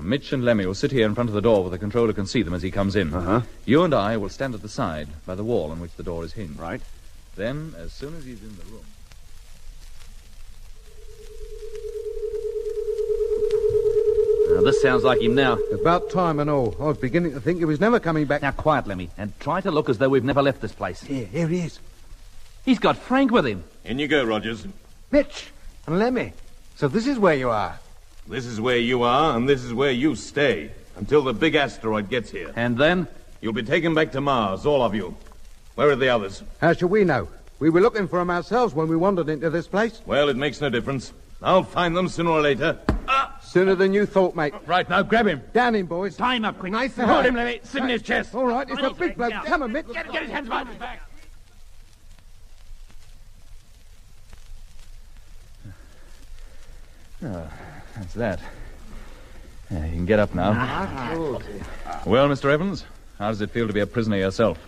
Mitch and Lemmy will sit here in front of the door where the controller can see them as he comes in. Uh-huh. You and I will stand at the side, by the wall on which the door is hinged. Right. Then, as soon as he's in the room... Now, this sounds like him now. About time and all. I was beginning to think he was never coming back. Now, quiet, Lemmy, and try to look as though we've never left this place. Here he is. He's got Frank with him. In you go, Rogers. Mitch and Lemmy. So this is where you are. This is where you are, and this is where you stay, until the big asteroid gets here. And then? You'll be taken back to Mars, all of you. Where are the others? How should we know? We were looking for them ourselves when we wandered into this place. Well, it makes no difference. I'll find them sooner or later. Sooner than you thought, mate. Right, now grab him. Down him, boys. Tie him up, quick. Nice. Hold him, Lemmy. Sit in his chest. All right, it's a big bloke. Come on, Mitch. Get his hands behind his back. Oh, that's that. Yeah, you can get up now. Well, Mr. Evans, how does it feel to be a prisoner yourself?